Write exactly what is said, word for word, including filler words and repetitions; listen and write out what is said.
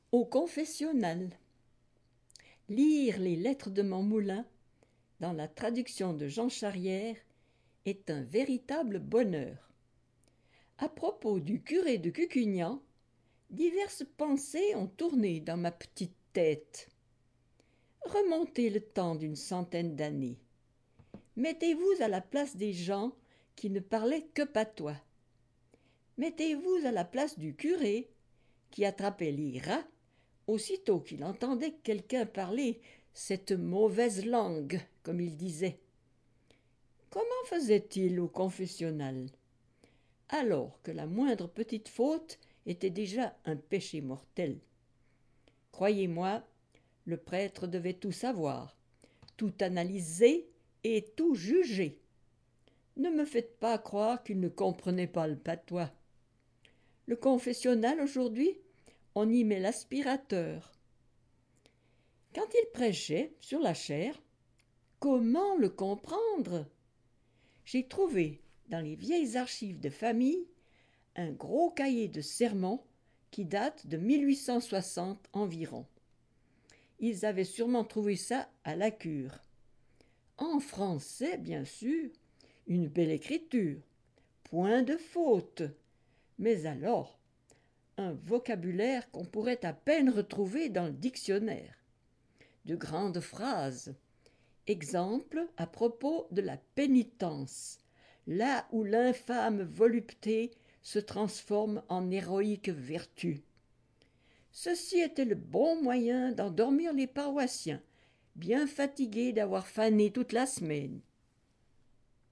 Au confessionnal. Lire les lettres de mon moulin, dans la traduction de Jean Charrière, est un véritable bonheur. À propos du curé de Cucugnan, diverses pensées ont tourné dans ma petite tête. Remontez le temps d'une centaine d'années. Mettez-vous à la place des gens qui ne parlaient que patois. Mettez-vous à la place du curé qui attrapait les rats aussitôt qu'il entendait quelqu'un parler cette mauvaise langue, comme il disait. Comment faisait-il au confessionnal, alors que la moindre petite faute était déjà un péché mortel? Croyez-moi, le prêtre devait tout savoir, tout analyser et tout juger. Ne me faites pas croire qu'il ne comprenait pas le patois. Le confessionnal aujourd'hui, on y met l'aspirateur. Quand il prêchait sur la chair, comment le comprendre? J'ai trouvé dans les vieilles archives de famille un gros cahier de sermons qui date de mille huit cent soixante environ. Ils avaient sûrement trouvé ça à la cure. En français, bien sûr, une belle écriture, point de faute, mais alors un vocabulaire qu'on pourrait à peine retrouver dans le dictionnaire. De grandes phrases. Exemple à propos de la pénitence, là où l'infâme volupté se transforme en héroïque vertu. Ceci était le bon moyen d'endormir les paroissiens, bien fatigués d'avoir fané toute la semaine.